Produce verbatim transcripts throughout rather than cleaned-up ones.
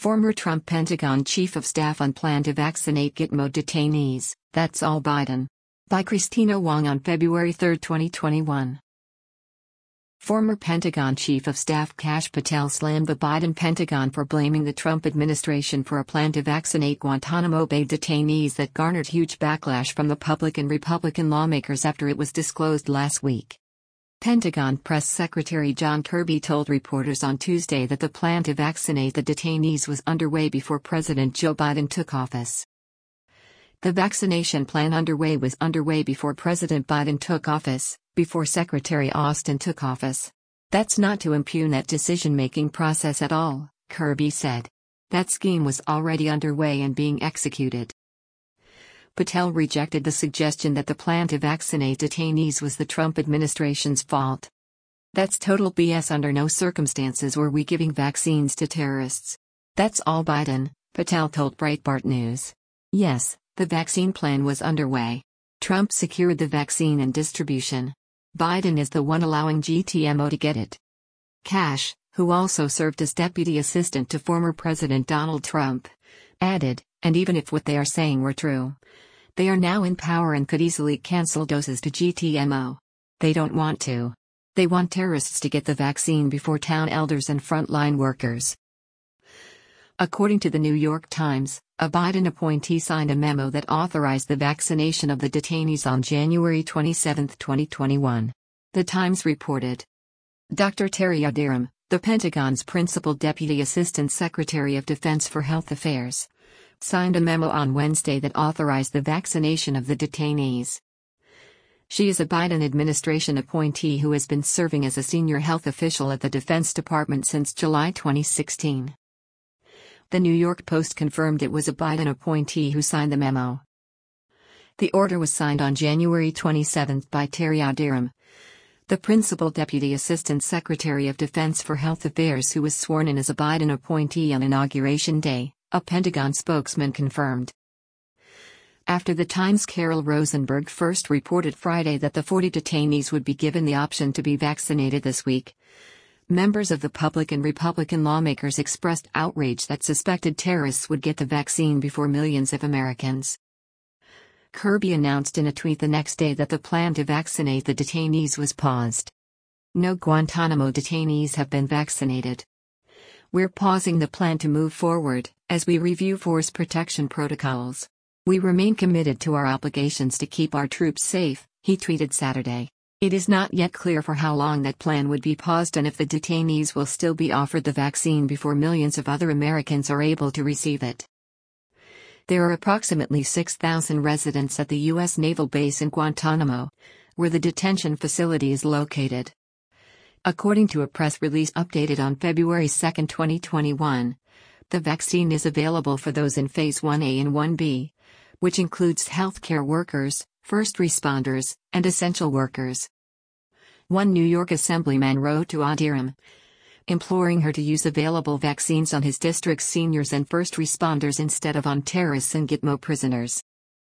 Former Trump Pentagon Chief of Staff on plan to vaccinate Gitmo detainees, that's all Biden. By Christina Wong on February third, twenty twenty-one. Former Pentagon Chief of Staff Kash Patel slammed the Biden Pentagon for blaming the Trump administration for a plan to vaccinate Guantanamo Bay detainees that garnered huge backlash from the public and Republican lawmakers after it was disclosed last week. Pentagon Press Secretary John Kirby told reporters on Tuesday that the plan to vaccinate the detainees was underway before President Joe Biden took office. The vaccination plan underway was underway before President Biden took office, before Secretary Austin took office. That's not to impugn that decision-making process at all, Kirby said. That scheme was already underway and being executed. Patel rejected the suggestion that the plan to vaccinate detainees was the Trump administration's fault. That's total B S. Under no circumstances were we giving vaccines to terrorists. That's all Biden, Patel told Breitbart News. Yes, the vaccine plan was underway. Trump secured the vaccine and distribution. Biden is the one allowing G T M O to get it. Kash, who also served as deputy assistant to former President Donald Trump, added, and even if what they are saying were true, they are now in power and could easily cancel doses to G T M O. They don't want to. They want terrorists to get the vaccine before town elders and frontline workers. According to the New York Times, a Biden appointee signed a memo that authorized the vaccination of the detainees on January twenty-seventh, twenty twenty-one. The Times reported. Doctor Terry Yildirim, the Pentagon's principal deputy assistant secretary of Defense for Health Affairs, signed a memo on Wednesday that authorized the vaccination of the detainees. She is a Biden administration appointee who has been serving as a senior health official at the Defense Department since July twenty sixteen. The New York Post confirmed it was a Biden appointee who signed the memo. The order was signed on January twenty-seventh by Terry Yildirim, the principal deputy assistant secretary of Defense for Health Affairs who was sworn in as a Biden appointee on Inauguration Day, a Pentagon spokesman confirmed. After the Times' Carol Rosenberg first reported Friday that the forty detainees would be given the option to be vaccinated this week, members of the public and Republican lawmakers expressed outrage that suspected terrorists would get the vaccine before millions of Americans. Kirby announced in a tweet the next day that the plan to vaccinate the detainees was paused. No Guantanamo detainees have been vaccinated. We're pausing the plan to move forward, as we review force protection protocols. We remain committed to our obligations to keep our troops safe, he tweeted Saturday. It is not yet clear for how long that plan would be paused and if the detainees will still be offered the vaccine before millions of other Americans are able to receive it. There are approximately six thousand residents at the U S Naval Base in Guantanamo, where the detention facility is located. According to a press release updated on February second, twenty twenty-one, the vaccine is available for those in Phase one A and one B, which includes healthcare workers, first responders, and essential workers. One New York assemblyman wrote to Yildirim, imploring her to use available vaccines on his district's seniors and first responders instead of on terrorists and Gitmo prisoners.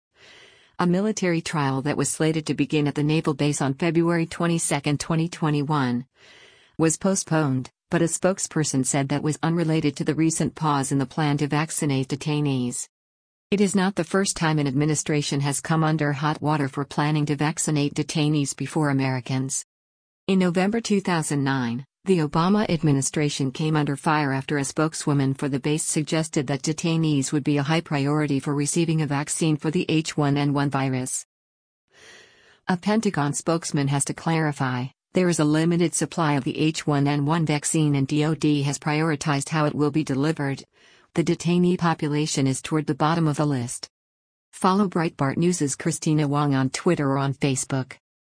A military trial that was slated to begin at the naval base on February twenty-second, twenty twenty-one, was postponed, but a spokesperson said that was unrelated to the recent pause in the plan to vaccinate detainees. It is not the first time an administration has come under hot water for planning to vaccinate detainees before Americans. In November two thousand nine, the Obama administration came under fire after a spokeswoman for the base suggested that detainees would be a high priority for receiving a vaccine for the H one N one virus. A Pentagon spokesman has to clarify, there is a limited supply of the H one N one vaccine and D O D has prioritized how it will be delivered. The detainee population is toward the bottom of the list. Follow Breitbart News' Christina Wong on Twitter or on Facebook.